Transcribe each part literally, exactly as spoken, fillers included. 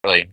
shortly.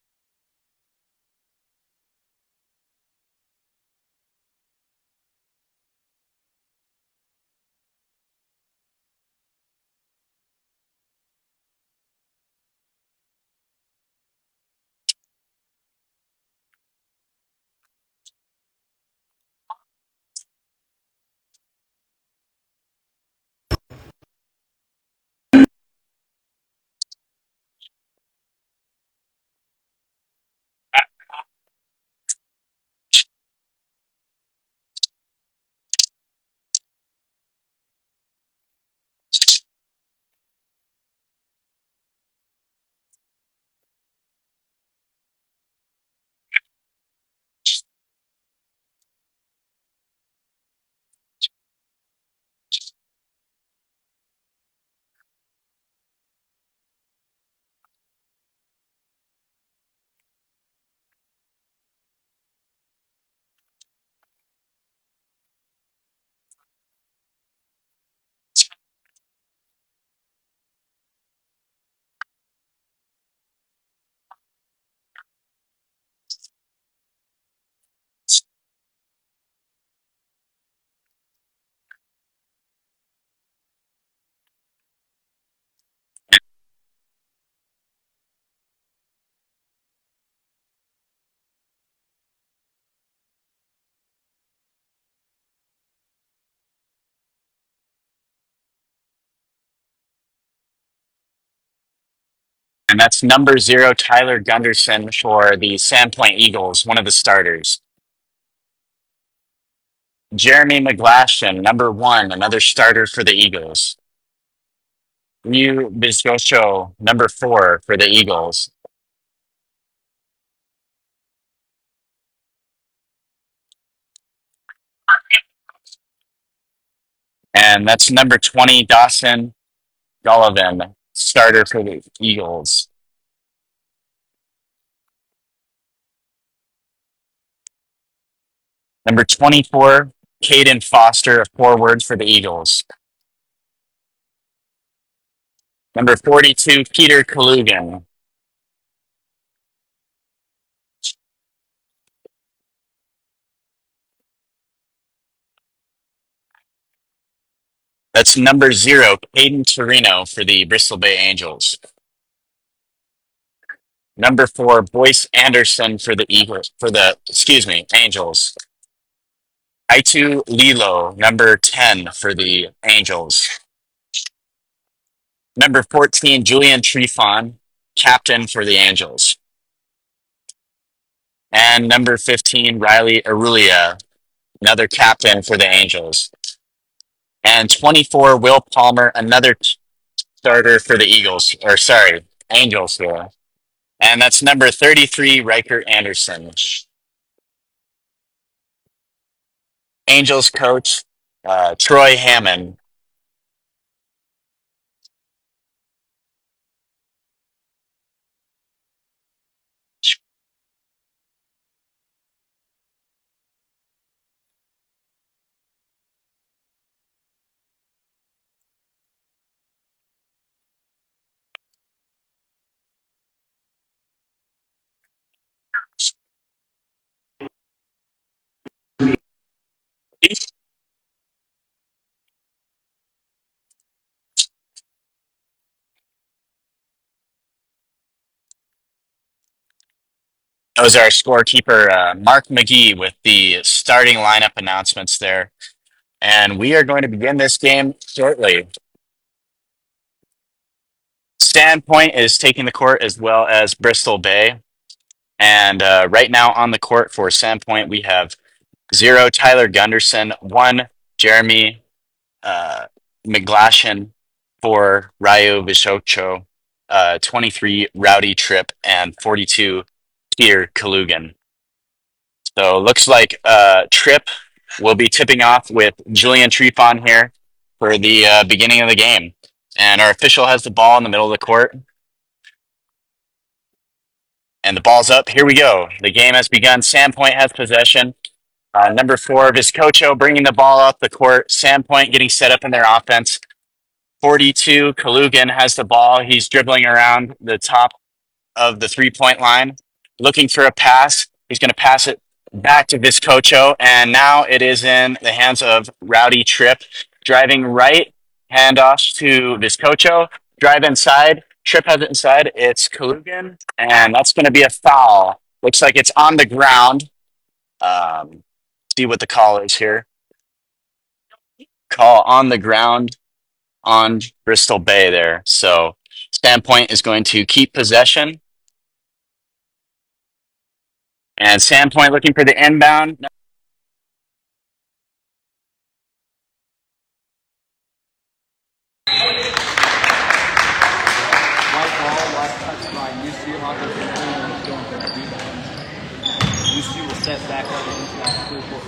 And that's number zero, Tyler Gunderson for the Sandpoint Eagles, one of the starters. Jeremy McGlashan, number one, another starter for the Eagles. Ryu Bizcocho, number four for the Eagles. And that's number twenty, Dawson Gullivan, starter for the Eagles. Number twenty-four, Caden Foster, a forward for the Eagles. Number forty-two, Peter Kalugan. That's number zero, Caden Torino for the Bristol Bay Angels. Number four, Boyce Anderson for the Eagles, for the, excuse me, Angels. Aitu Lilo, number ten for the Angels. Number fourteen, Julian Trifon, captain for the Angels. And number fifteen, Riley Arulia, another captain for the Angels. And twenty-four, Will Palmer, another starter for the Eagles, or sorry, Angels here. And that's number thirty-three, Riker Anderson. Angels coach, uh, Troy Hammond. That was our scorekeeper, uh, Mark McGee, with the starting lineup announcements there. And we are going to begin this game shortly. Sandpoint is taking the court as well as Bristol Bay. And uh, right now on the court for Sandpoint, we have zero, Tyler Gunderson, one, Jeremy uh, McGlashan, four, Ryo Vishocho, uh, twenty-three, Rowdy Tripp, and forty-two, Peter Kalugan. So looks like uh, Tripp will be tipping off with Julian Trifon here for the uh, beginning of the game. And our official has the ball in the middle of the court. And the ball's up. Here we go. The game has begun. Sandpoint has possession. Uh, number four, Viscocho bringing the ball up the court. Sandpoint getting set up in their offense. forty-two, Kalugan has the ball. He's dribbling around the top of the three-point line, looking for a pass. He's going to pass it back to Viscocho, and now it is in the hands of Rowdy Tripp. Driving right, handoff to Viscocho. Drive inside. Tripp has it inside. It's Kalugan, and that's going to be a foul. Looks like it's on the ground. Um, see what the call is here. Call on the ground on Bristol Bay there. So Sandpoint is going to keep possession. And Sandpoint looking for the inbound. White ball, last touch by U C. Hawkins is going for the rebound. U C will step back up into that three four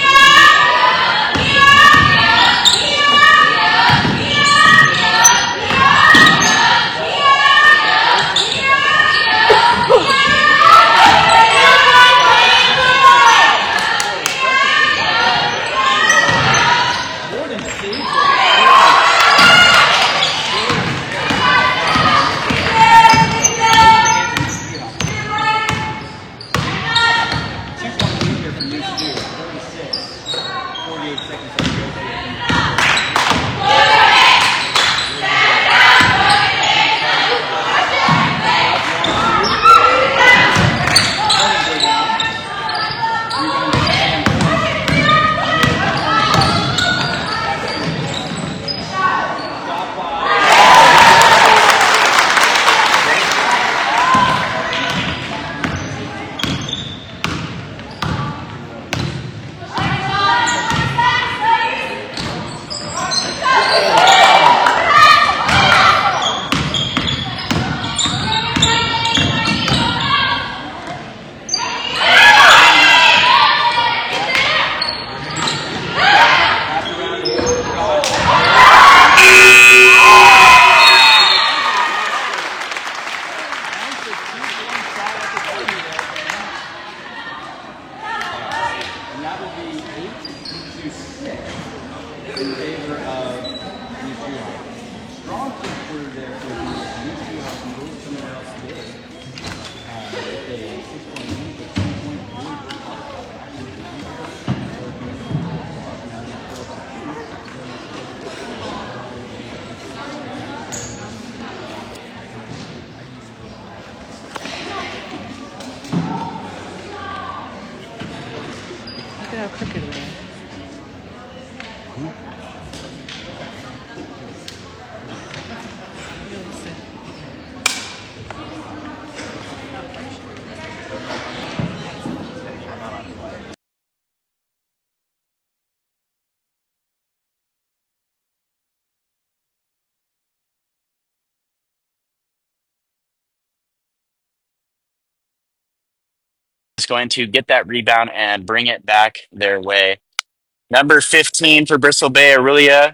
Is going to get that rebound and bring it back their way. Number fifteen for Bristol Bay, Aurelia,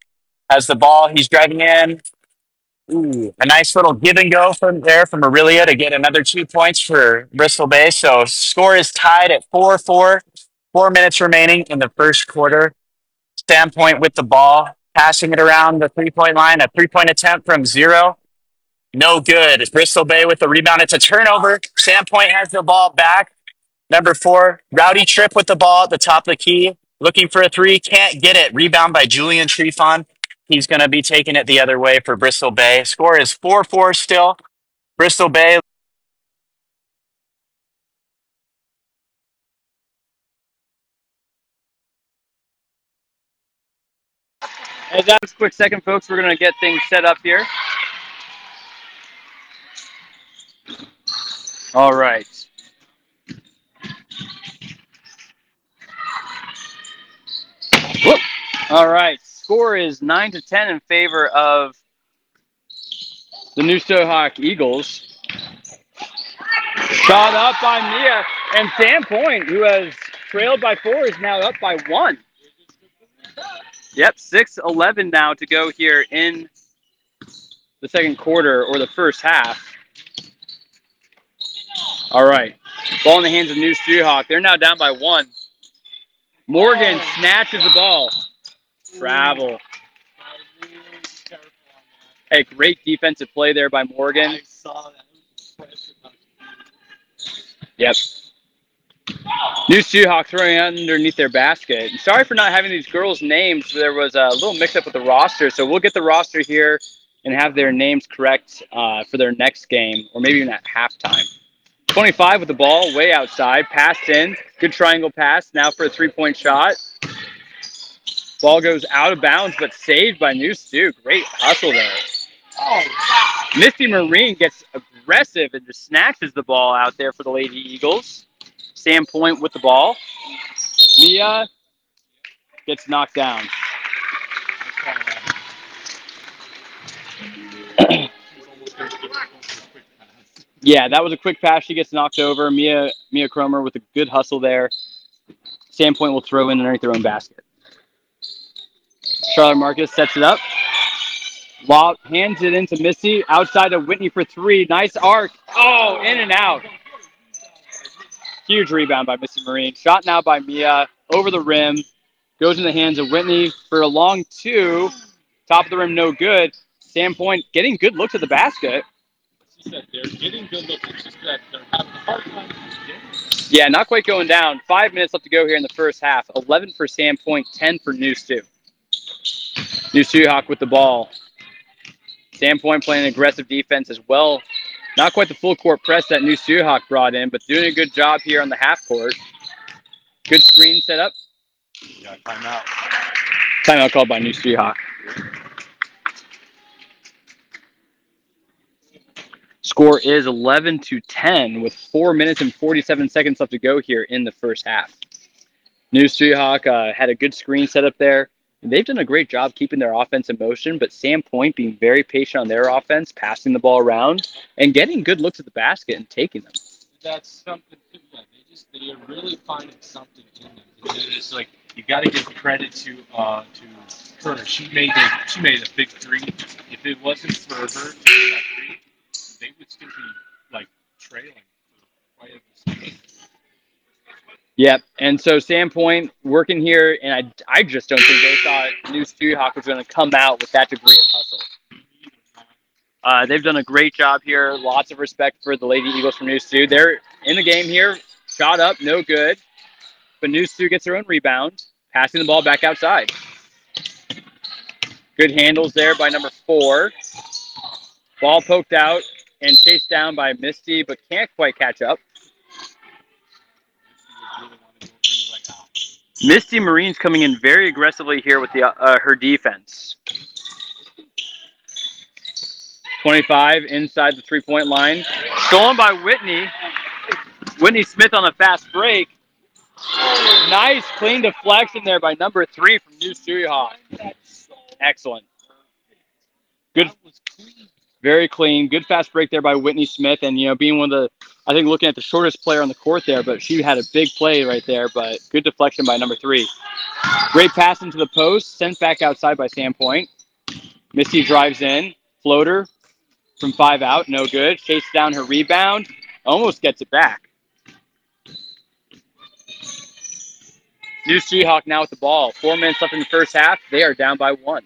has the ball. He's driving in. Ooh, a nice little give and go from there from Aurelia to get another two points for Bristol Bay. So score is tied at four four. Four minutes remaining in the first quarter. Standpoint with the ball, passing it around the three-point line. A three-point attempt from zero. No good. Bristol Bay with the rebound. It's a turnover. Sandpoint has the ball back. Number four, Rowdy Tripp with the ball at the top of the key. Looking for a three. Can't get it. Rebound by Julian Trefon. He's going to be taking it the other way for Bristol Bay. Score is four four still. Bristol Bay. Hey, guys, quick second, folks. We're going to get things set up here. All right. Whoop. All right. Score is nine to ten in favor of the New Sohawk Eagles. Shot up by Mia. And Sandpoint, who has trailed by four, is now up by one. Yep, six eleven now to go here in the second quarter or the first half. All right. Ball in the hands of New Seahawk. They're now down by one. Morgan snatches the ball. Travel. Hey, great defensive play there by Morgan. Yep. New Seahawks running underneath their basket. And sorry for not having these girls' names. There was a little mix-up with the roster, so we'll get the roster here and have their names correct uh, for their next game, or maybe even at halftime. twenty-five with the ball, way outside, passed in. Good triangle pass, now for a three-point shot. Ball goes out of bounds, but saved by New Stu. Great hustle there. Oh, wow. Misty Marine gets aggressive and just snatches the ball out there for the Lady Eagles. Sam Point with the ball. Mia gets knocked down. Yeah, that was a quick pass. She gets knocked over. Mia Mia Cromer with a good hustle there. Sam Point will throw in underneath their own basket. Charlotte Marcus sets it up. Lob, hands it into Missy. Outside of Whitney for three. Nice arc. Oh, in and out. Huge rebound by Missy Marine. Shot now by Mia. Over the rim. Goes in the hands of Whitney for a long two. Top of the rim, no good. Sam Point getting good looks at the basket. She said they're getting good looks. It's just that they're having a hard time getting. Yeah, not quite going down. Five minutes left to go here in the first half. eleven for Sam Point, ten for New Stu. New Seahawk with the ball. Sam Point playing aggressive defense as well. Not quite the full court press that New Seahawk brought in, but doing a good job here on the half court. Good screen set up. Yeah, timeout. Timeout called by New Seahawk. Score is eleven to ten with four minutes and forty-seven seconds left to go here in the first half. New Seahawk uh, had a good screen set up there. They've done a great job keeping their offense in motion, but Sam Point being very patient on their offense, passing the ball around, and getting good looks at the basket and taking them. That's something, yeah, they just, they are really finding something in them. And it's like, you got to give credit to uh, to her. She made a, she made a big three. If it wasn't for her, that three, they would still be, like, trailing for quite a bit. Yep, and so Sam Point working here, and I, I just don't think they thought New Seahawk was going to come out with that degree of hustle. Uh, they've done a great job here. Lots of respect for the Lady Eagles from New Stu. They're in the game here. Shot up, no good. But New Stu gets their own rebound, passing the ball back outside. Good handles there by number four. Ball poked out and chased down by Misty, but can't quite catch up. Misty Marine's coming in very aggressively here with the uh, her defense. twenty-five inside the three-point line. Stolen by Whitney. Whitney Smith on a fast break. Nice clean deflection there by number three from New Seahawk. Excellent. Good. Very clean. Good fast break there by Whitney Smith. And, you know, being one of the, I think, looking at the shortest player on the court there, but she had a big play right there, but good deflection by number three. Great pass into the post, sent back outside by Sam Point. Misty drives in. Floater from five out, no good. Chases down her rebound. Almost gets it back. New Seahawk now with the ball. Four minutes left in the first half. They are down by one.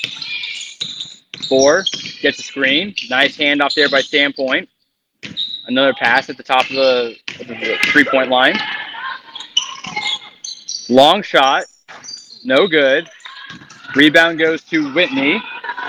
Four gets a screen. Nice handoff there by Sam Point. Another pass at the top of the, of the three-point line. Long shot. No good. Rebound goes to Whitney.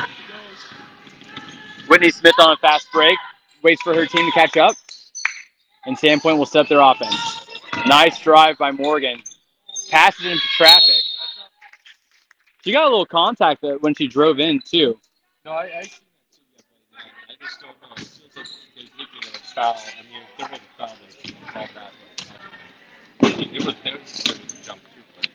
Whitney Smith on a fast break. Waits for her team to catch up. And Sam Point will set up their offense. Nice drive by Morgan. Passes into traffic. She got a little contact when she drove in, too. No, I, I seen that too. Yeah, but I just don't know. It feels like they did get a foul. I mean, if there was a foul, they would call that. But, I mean, it was there was a jump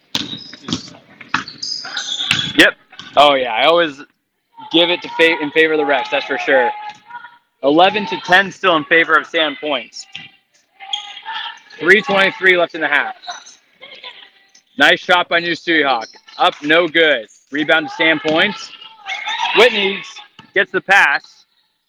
too. But yep. Oh yeah, I always give it to fa- in favor of the refs. That's for sure. Eleven to ten, still in favor of Sam Points. Three twenty-three left in the half. Nice shot by New Seahawk. Up, no good. Rebound to Sam Points. Whitney gets the pass.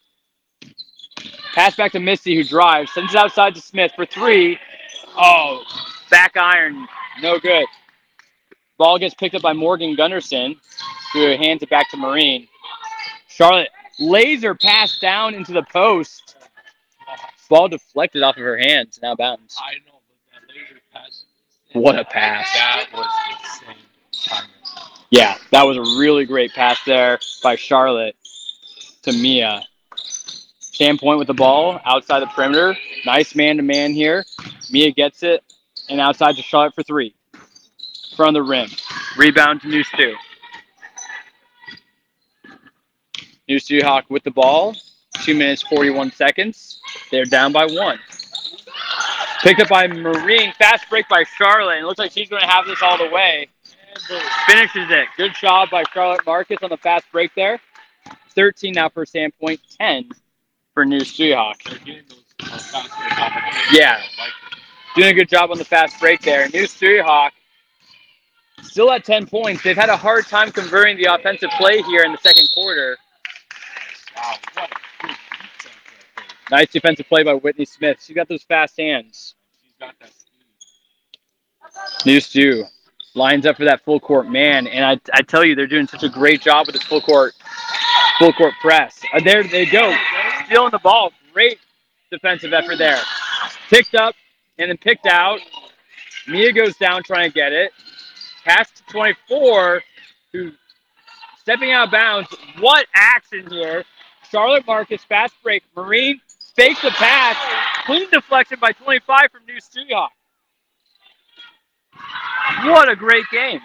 Pass back to Misty, who drives. Sends it outside to Smith for three. Oh, back iron. No good. Ball gets picked up by Morgan Gunderson, who hands it back to Marine. Charlotte laser pass down into the post. Ball deflected off of her hands, now bounds. I know, but that laser pass. What a pass. That was insane timing. Yeah, that was a really great pass there by Charlotte to Mia. Sandpoint with the ball outside the perimeter. Nice man-to-man here. Mia gets it, and outside to Charlotte for three. From the rim. Rebound to New Stu. New Stu Hawk with the ball. Two minutes, forty-one seconds. They're down by one. Picked up by Marine. Fast break by Charlotte. And it looks like she's going to have this all the way. Finishes it. Good job by Charlotte Marcus on the fast break there. thirteen now for Sandpoint. ten for New Stu Hawk. They're getting those uh, fast break opportunities. Yeah. I like it. Doing a good job on the fast break there. New Stu Hawk still at ten points. They've had a hard time converting the offensive play here in the second quarter. Wow, what a good defense right there. Nice defensive play by Whitney Smith. She's got those fast hands. She's got that speed. New Stu lines up for that full court man, and I, I tell you, they're doing such a great job with this full court, full court press. Uh, there they go, stealing the ball. Great defensive effort there. Picked up and then picked out. Mia goes down trying to get it. Pass to twenty-four, who stepping out of bounds. What action here? Charlotte Marcus fast break. Marine fakes the pass. Clean deflection by twenty-five from New Stu Hawk. What a great game.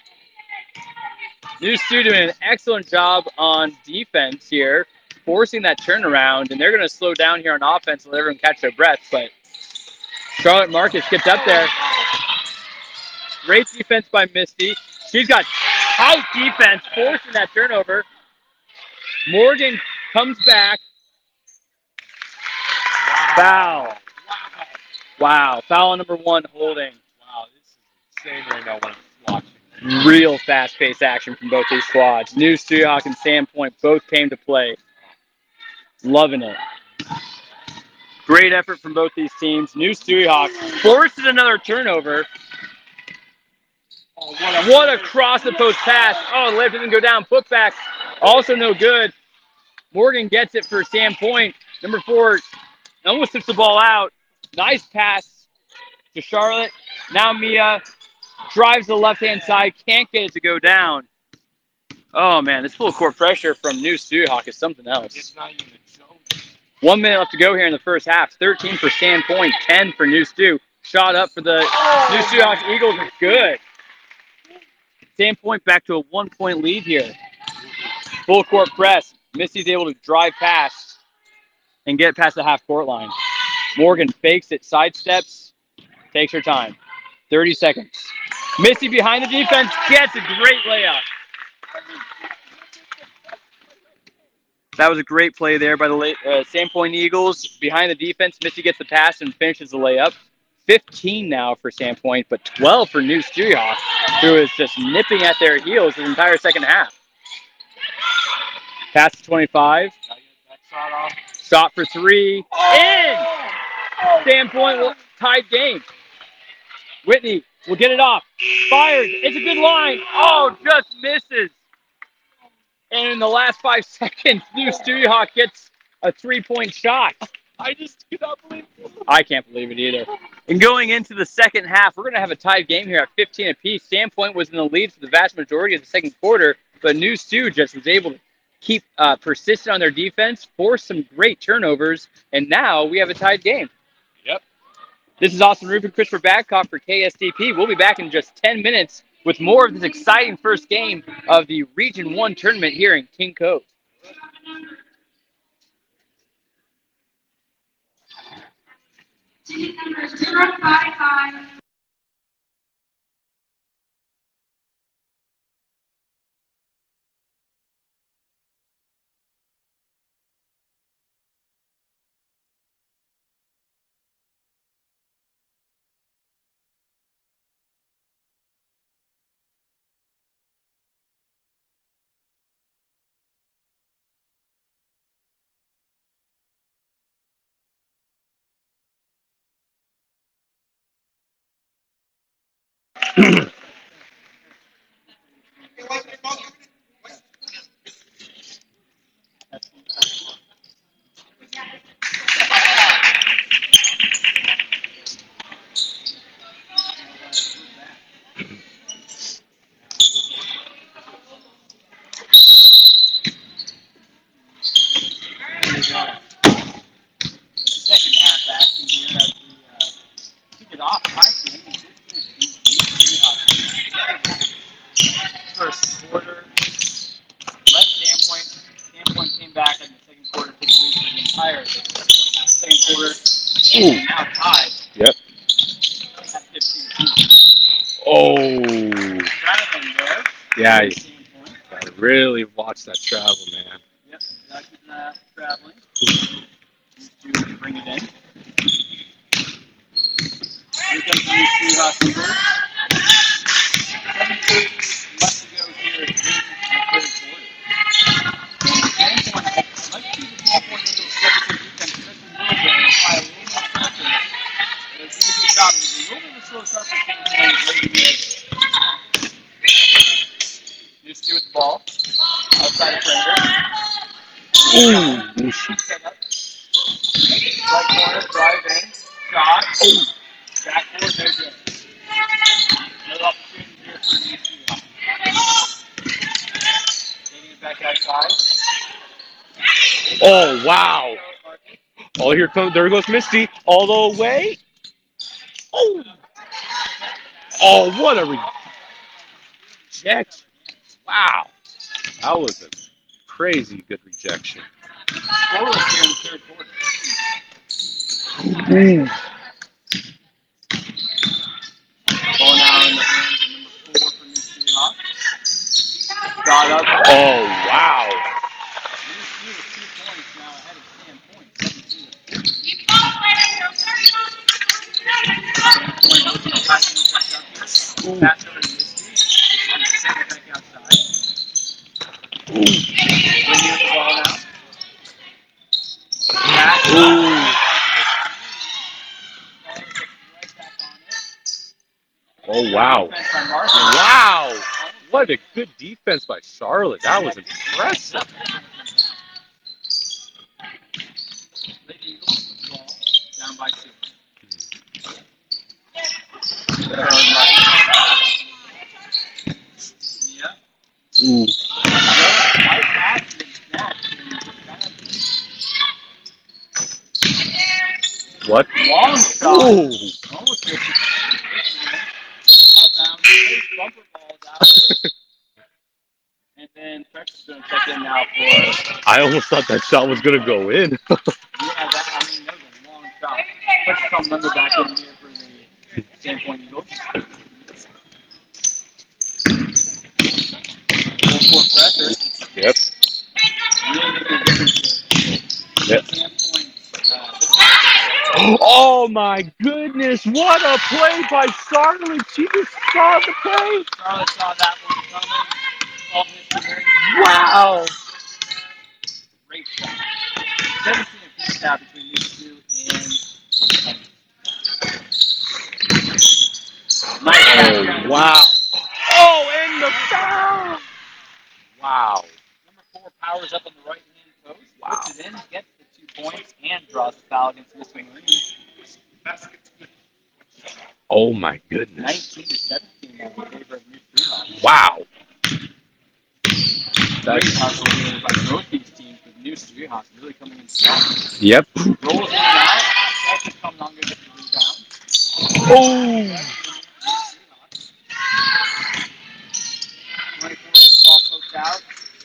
New Stu doing an excellent job on defense here, forcing that turnaround, and they're going to slow down here on offense and let everyone catch their breath. But Charlotte Marcus gets up there. Great defense by Misty. She's got tight defense, forcing that turnover. Morgan comes back. Foul. Wow. Wow. Foul on number one, holding. Wow, this is insane right now when I'm watching. Real fast-paced action from both these squads. New Stu Hawk and Sandpoint both came to play. Loving it. Great effort from both these teams. New Stu Hawk forces another turnover. Oh, what a, What a cross the post pass. Oh, the layup didn't go down. Putback. Also no good. Morgan gets it for Sandpoint. Number four almost tips the ball out. Nice pass to Charlotte. Now Mia drives the left-hand side. Can't get it to go down. Oh, man. This full court pressure from New Stu Hawk is something else. It's not even a joke. One minute left to go here in the first half. thirteen for Sandpoint. ten for New Stu. Shot up for the New Stu Hawks Eagles is good. Sandpoint back to a one-point lead here. Full court press. Misty's able to drive past and get past the half-court line. Morgan fakes it, sidesteps, takes her time. thirty seconds. Misty behind the defense, gets a great layup. That was a great play there by the uh, Sandpoint Eagles. Behind the defense, Misty gets the pass and finishes the layup. fifteen now for Sandpoint, but twelve for New Stu Hawk, who is just nipping at their heels the entire second half. Pass to twenty-five. Shot for three. In! Sandpoint tied game. Whitney will get it off. Fires. It's a good line. Oh, just misses. And in the last five seconds, New Stu Hawk gets a three-point shot. I just cannot believe it. I can't believe it either. And going into the second half, we're going to have a tied game here at fifteen apiece. Sandpoint was in the lead for the vast majority of the second quarter, but New Stu just was able to keep uh, persistent on their defense, force some great turnovers, and now we have a tied game. Yep. This is Austin Roof and Christopher Babcock for K S D P. We'll be back in just ten minutes with more of this exciting first game of the Region one tournament here in King Cove. Ticket number zero five five. Ooh. Now tied. Yep. At fifteen. Oh. Traveling there. Yeah. You Standpoint. gotta really watch that travel, man. Yep. Gotta keep an eye out for traveling. To bring it in. Here comes the new Seahawks number. seven thirty left to go here in the third quarter. Standpoint, let's see the standpoint Eagles step up their defense just a little bit and apply a little more pressure. They're doing a good job. It was a little bit of a slow start for Standpoint late in the game. Used to with the ball. Outside of Prater. Ooh. Set up. Right corner, drive in. Shot. Oh. Backboard, no good. No opportunity here for U C. Taking it back outside. Oh, wow. Oh, here comes, there goes Misty. All the way. Oh. Oh, what a rejection. Wow. That was a crazy good rejection. Scoreless here in the third quarter. Mm. Ball now in the hands of number four for New Seahawks. Got up. Oh, wow. U C with two points now ahead of Standpoint. seventeen to fifteen. Standpoint looking to tighten it back up here. Pass over to Misty. Send it back outside. Bring you the ball now. Pass. Ooh. Oh, wow. Wow. What a good defense by Charlotte. That was impressive. The Eagles with the ball down by two. Yeah. Ooh. What? Long shot. Ooh. Almost gets it. Outbound. Bumper balls out. And then Texas is going to check in now for. I almost thought that shot was going to go in. Yeah, that, I mean, that was a long shot. Texas comes number back in here for the Standpoint Eagles. Full court pressure. Yep. Really making a difference here. Yep. Standpoint. Uh, Oh my goodness! What a play by Charlotte! She just saw the play. Charlotte saw that one coming. All history. Wow! Great shot. seventeen apiece now between these two and. Nice Oh wow! Oh, and the foul! Wow! Number four powers up on the right hand post. Wow. Puts it in, gets the two points, and draws the foul against Miss Green. Oh my goodness! nineteen to seventeen now in favor of New Seahawks. Wow! Great That's hustle here by both these teams, with New Seahawks really coming in strong. yep. Rolls in and out. Texas comes on, gets the rebound. Oh! twenty-four gets the ball poked out.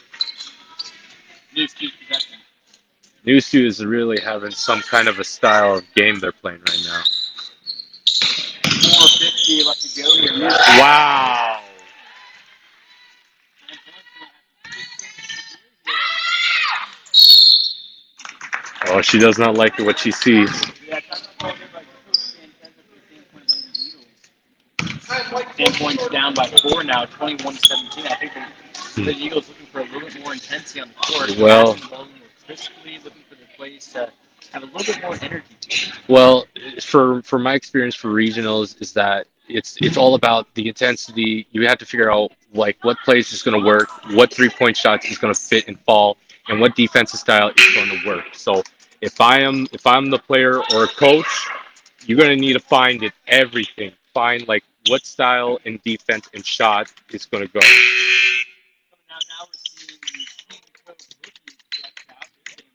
New Seahawks possession. New Sioux is really having some kind of a style of game they're playing right now. four fifty left to go here. New Wow! Oh, she does not like what she sees. Yeah, ten points down by four now, twenty-one to seventeen. I think the, the Eagles looking for a little bit more intensity on the court. Well- Passing the ball more crisply, looking for their plays to have a little bit more energy to it. Well, for for my experience for regionals is that it's it's all about the intensity. You have to figure out like what plays is going to work, what three point shots is going to fit and fall, and what defensive style is going to work. So if I am if I'm the player or a coach, you're going to need to find it everything. Find like what style and defense and shot is going to go. Now, now we're seeing the King Coat rookies flex out.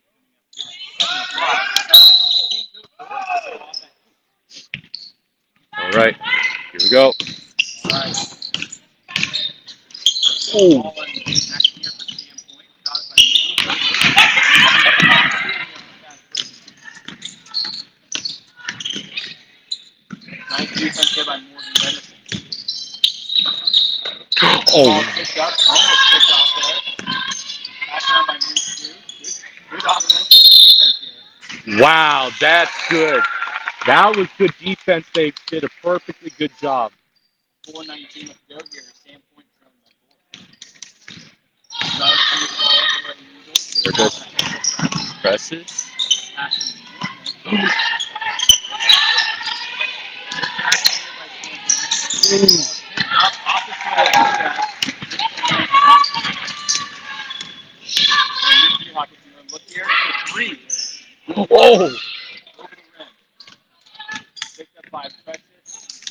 All right, here we go. All right. Oh. Ball in back here for Standpoint. Shot by Oh, Picked up, almost picked off there. Back around by News two. Good, good offense, defense here. wow, that's good. That was good defense. They did a perfectly good job. four nineteen to go here. Sam Point trailing by four. There goes presses. Look here for three. Oh, Over the rim. Picked up by Precious.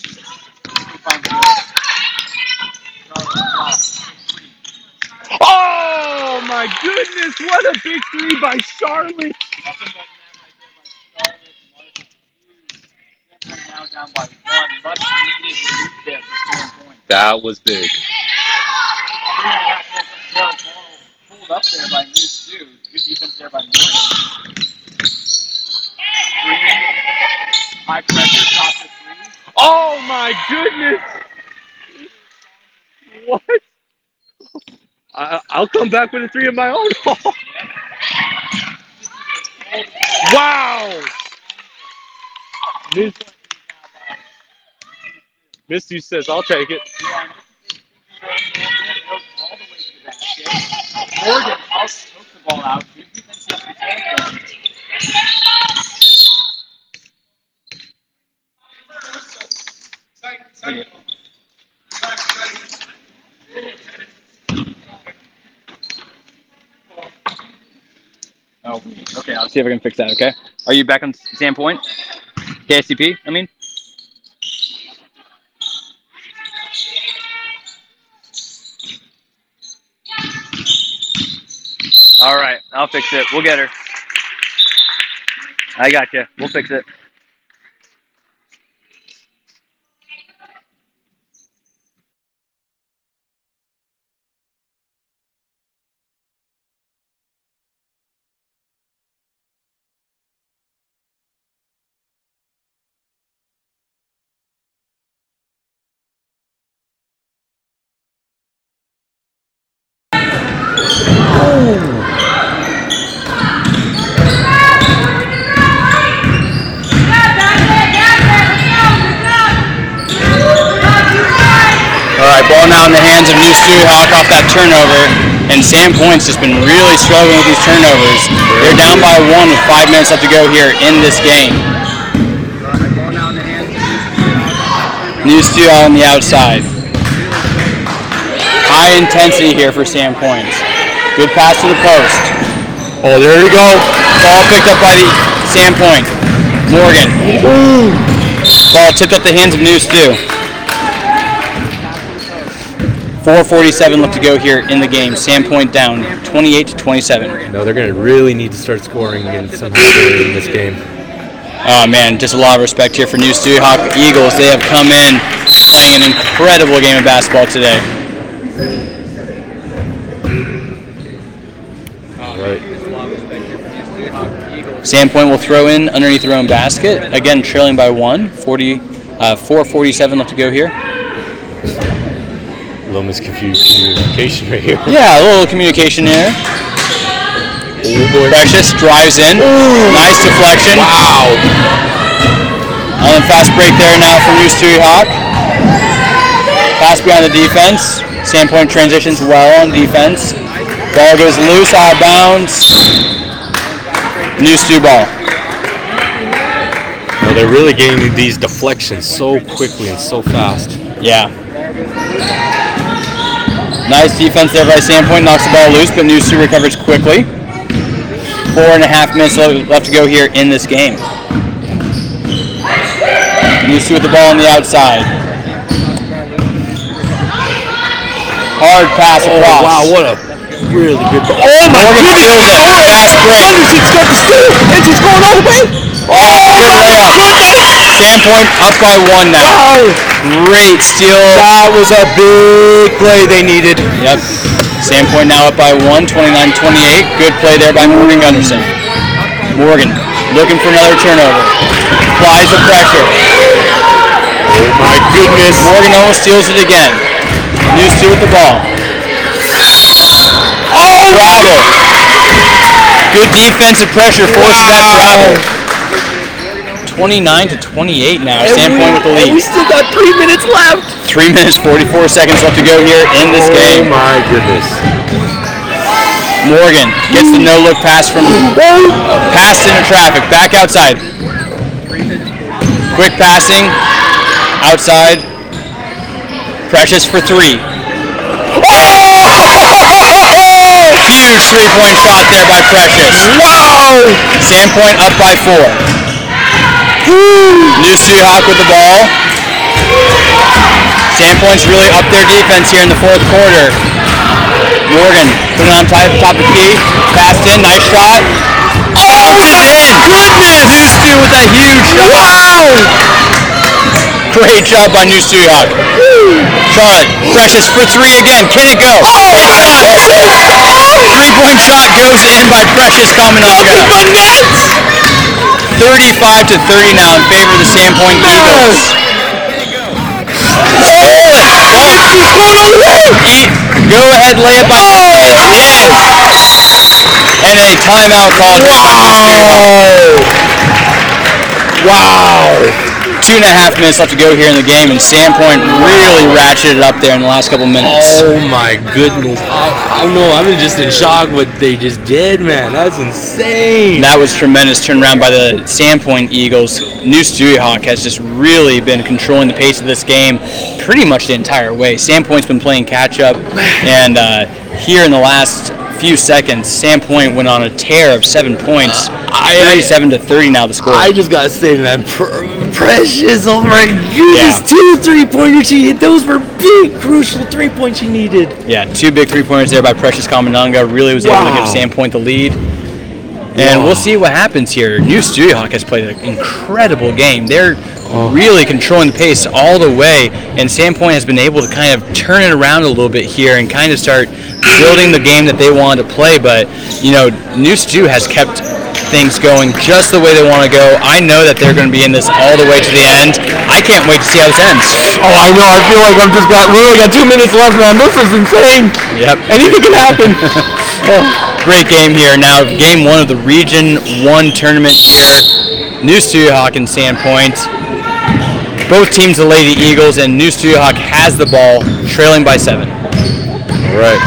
oh my goodness! What a big three by Charlotte. Nothing but net right there by Charlotte. Now down by one. Much needed relief there for Sam Point. That was big. Pulled up there by News two. Good defense there by Morgan. Three. High pressure, top to three. Oh my goodness! What? I, I'll come back with a three of my own. Wow! Miss, Misty says, I'll take it. Morgan also took the ball out. Good defense here for Oh, okay. I'll see if I can fix that. Okay. Are you back on Sam Point? K S C P, I mean? All right. I'll fix it. We'll get her. I got you. We'll fix it. All right, ball now in the hands of New Stuyhawk off that turnover, and Sam Point's just been really struggling with these turnovers. They're down by one with five minutes left to go here in this game. New Stuyhawk on the outside. High intensity here for Sam Point. Good pass to the post. Oh, there we go. Ball picked up by the Sam Point. Morgan. Ooh. Ball tipped up the hands of New Stu. four forty-seven left to go here in the game. Sam Point down twenty-eight to twenty-seven. No, they're going to really need to start scoring and somehow in this game. Oh man, just a lot of respect here for New Stuyhawk Eagles. They have come in playing an incredible game of basketball today. Right. Sam Point will throw in underneath their own basket. Again, trailing by one. forty, uh, four forty-seven left to go here. A little miscommunication right here. Yeah, a little communication here. Oh boy. Precious drives in. Ooh. Nice deflection. Wow. On the fast break there now for New Stuyhawk. Pass behind the defense. Sam Point transitions well on defense. Ball goes loose, out of bounds. New Stu ball. Well, they're really getting these deflections so quickly and so fast. Yeah. Nice defense there by Sam Point. Knocks the ball loose, but New Stu recovers quickly. Four and a half minutes left to go here in this game. New Stu with the ball on the outside. Hard pass across. Oh, wow, what a really good ball. Oh my goodness! Fast break. She's got the steal, and she's going all the way. Oh, good layup. Sam Point up by one now. Wow. Great steal. That was a big play they needed. Yep. Sam Point now up by one, twenty-nine twenty-eight. Good play there by Morgan Gunderson. Morgan looking for another turnover. Applies the pressure. Oh my goodness. Morgan almost steals it again. News two with the ball. Oh! Travel. Good defensive pressure forced that travel. twenty-nine to twenty-eight now. Sandpoint with the lead. We still got three minutes left. Three minutes, forty-four seconds left to go here in this game. Oh my goodness. Morgan gets the no-look pass from past into traffic. Back outside. Quick passing. Outside. Precious for three. Huge three-point shot there by Precious. Wow! Sandpoint up by four. New Seahawk with the ball. Sandpoint's really up their defense here in the fourth quarter. Morgan putting on top, top of the key. Passed in, nice shot. Oh, it's in! Goodness! New Stu with a huge shot. Wow! Great job by New Seahawk. Charlotte, Precious for three again. Can it go? Oh, it does! Three-point shot goes in by Precious Kaminanga. thirty-five to thirty now in favor of the Sandpoint Eagles. Go ahead, lay it by Precious. Yes! And a timeout called. Wow! Wow! Two and a half minutes left to go here in the game, and Sandpoint really ratcheted up there in the last couple minutes. Oh my goodness. I, I don't know, I'm just in shock what they just did, man. That's insane. That was tremendous turnaround by the Sandpoint Eagles. New Seahawk has just really been controlling the pace of this game pretty much the entire way. Sandpoint's been playing catch up, and uh, here in the last few seconds, Sandpoint went on a tear of seven points. thirty-seven to thirty now the score. I just gotta say that Pr- Precious, oh my goodness, Yeah. two three-pointers she hit. Those were big, crucial three-points she needed. Yeah, two big three-pointers there by Precious Kaminanga. Really was able Wow. to give Sandpoint the lead. And Wow. we'll see what happens here. New Seahawk has played an incredible game. They're really controlling the pace all the way, and Sandpoint has been able to kind of turn it around a little bit here and kind of start building the game that they wanted to play. But, you know, New Stu has kept things going just the way they want to go. I know that they're going to be in this all the way to the end. I can't wait to see how this ends. Oh, I know. I feel like I've just got really got two minutes left, man. This is insane. Yep. Anything can happen. Oh, great game here. Now, game one of the Region one tournament here. New Seahawk and Sandpoint. Both teams the Lady Eagles, and New Seahawk has the ball, trailing by seven. All right.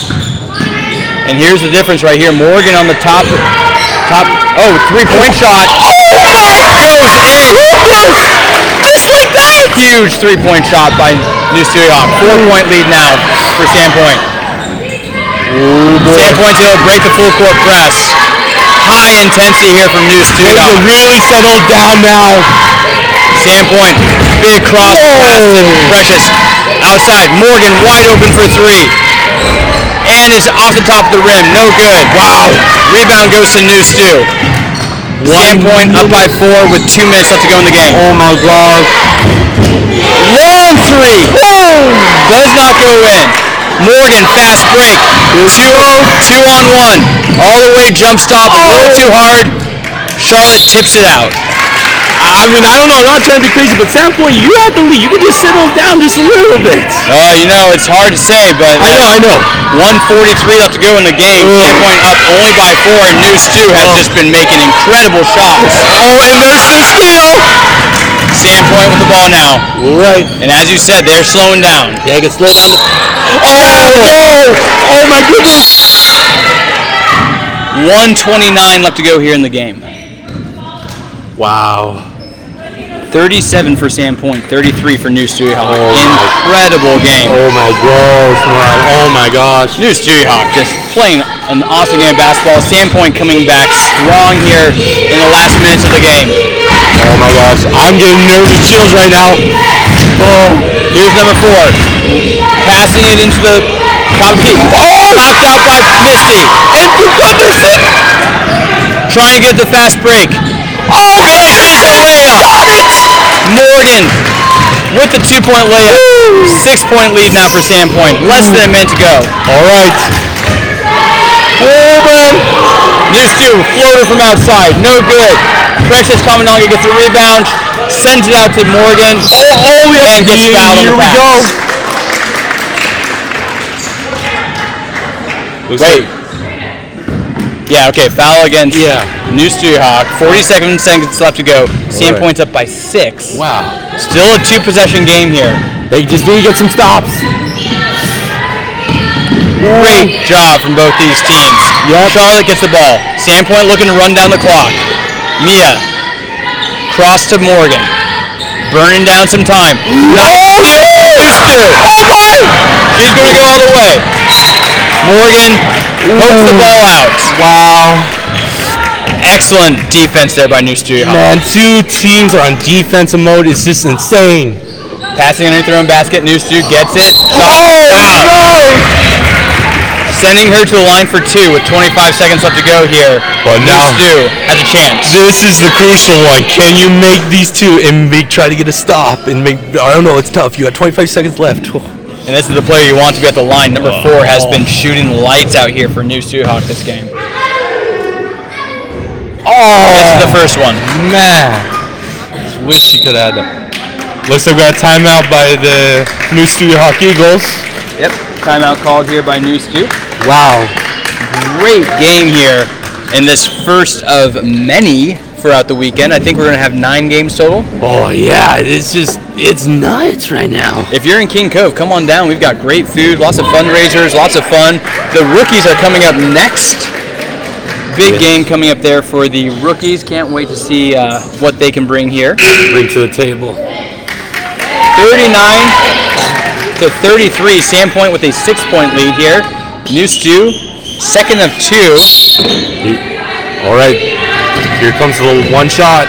And here's the difference right here. Morgan on the top, top. Oh, three-point shot. Goes in. Just like that. Huge three-point shot by New Seahawk. Four-point lead now for Sandpoint. Sandpoint's able to break the full court press. High intensity here from New Seahawk. Really settled down now. Sandpoint, big cross pass to Precious. Outside, Morgan wide open for three. And is off the top of the rim, no good. Wow. Rebound goes to New Stu. Sandpoint up by four with two minutes left to go in the game. Oh my God. Long three. Does not go in. Morgan, fast break. Two, two on one. All the way, jump stop, a little too hard. Charlotte tips it out. I mean, I don't know. I'm not trying to be crazy, but Sandpoint, you have the lead. You can just settle down just a little bit. Oh, you know, it's hard to say, but I know, I know. one forty-three left to go in the game. Sandpoint up only by four, and New Stu has just been making incredible shots. Oh, and there's the steal. Sandpoint with the ball now. Right. And as you said, they're slowing down. Yeah, I can slow down. The... Oh, no. Oh, my goodness. one twenty-nine left to go here in the game. Wow. thirty-seven for Sandpoint, thirty-three for New Seahawk. Oh, Incredible game. Oh, my gosh, man. Oh, my gosh. New Seahawk just playing an awesome game of basketball. Sandpoint coming back strong here in the last minutes of the game. Oh, my gosh. I'm getting nervous chills right now. Oh, here's number four. Passing it into the top key. Oh! Knocked out by Misty. And you Gunderson. Trying to get the fast break. Oh, It's a layup. Morgan with the two-point layup. Six-point lead now for Sandpoint. Less than a minute to go. all right. Oh, man. New Stu, floater from outside. No good. Precious Kaminanga gets the rebound. Sends it out to Morgan. Oh, oh, yeah. And gets fouled on Here the we pass. go. Looks Wait. like- Yeah, okay, foul against Yeah. New Studio Hawk. forty-seven seconds left to go. Sand Right. Point's up by six. Wow. Still a two-possession game here. They just need to get some stops. Great job from both these teams. Yep. Charlotte gets the ball. Sandpoint looking to run down the clock. Mia. Cross to Morgan. Burning down some time. Nice. New Stu. She's going to go all the way. Morgan pokes the ball out. Wow. Excellent defense there by New Studio Hawk. Man, two teams are on defensive mode. It's just insane. Passing underneath their own basket. New Stu gets it. Oh, Sending her to the line for two with twenty-five seconds left to go here. But New now- Stu has a chance. This is the crucial one. Can you make these two and make try to get a stop and make? I don't know. It's tough. You got twenty-five seconds left. And this is the player you want to be at the line. Number four has been shooting lights out here for New Studio Hawk this game. Oh, This is the first one. man. Just wish you could have had that. Looks like we got a timeout by the New Studio Hawk Eagles. Yep. Timeout called here by New Stu. Wow. Great game here in this first of many throughout the weekend. I think we're going to have nine games total. Oh yeah, it's just it's nuts right now. If you're in King Cove, come on down. We've got great food, lots of fundraisers, lots of fun. The rookies are coming up next. Big Yeah. game coming up there for the rookies. Can't wait to see uh, what they can bring here. Bring to the table. thirty-nine to thirty-three. Sandpoint with a six-point lead here. New Stu, second of two. All right, here comes the little one shot.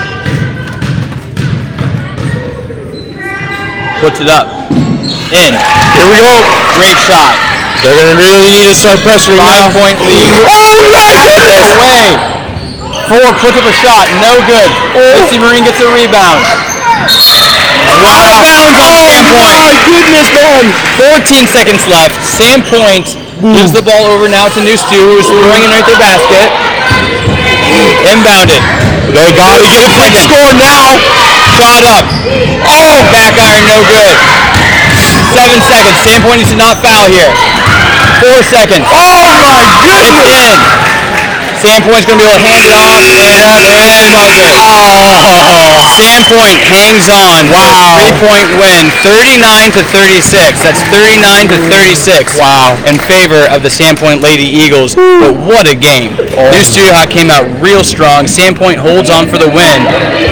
Puts it up. In. Here we go. Great shot. They're gonna really need to start pressuring now. Five-point lead. Oh my goodness! Away. Four puts up a shot. No good. Missy Marine gets a rebound. Out of bounds on Sandpoint. My goodness, man! fourteen seconds left. Sandpoint gives the ball over now to New Stu, who's throwing it right their basket. Inbounded. They gotta get a quick score now. Shot up. Oh, back iron, no good. Seven seconds. Sandpoint needs to not foul here. Four seconds. Oh my It's goodness! in. Sandpoint's going to be able to hand it off and sunk it. Oh, Sandpoint hangs on. Wow. Three-point win, thirty-nine to thirty-six. That's thirty-nine to thirty-six. Wow. In favor of the Sandpoint Lady Eagles. But what a game. New Studio Hawk came out real strong. Sandpoint holds on for the win.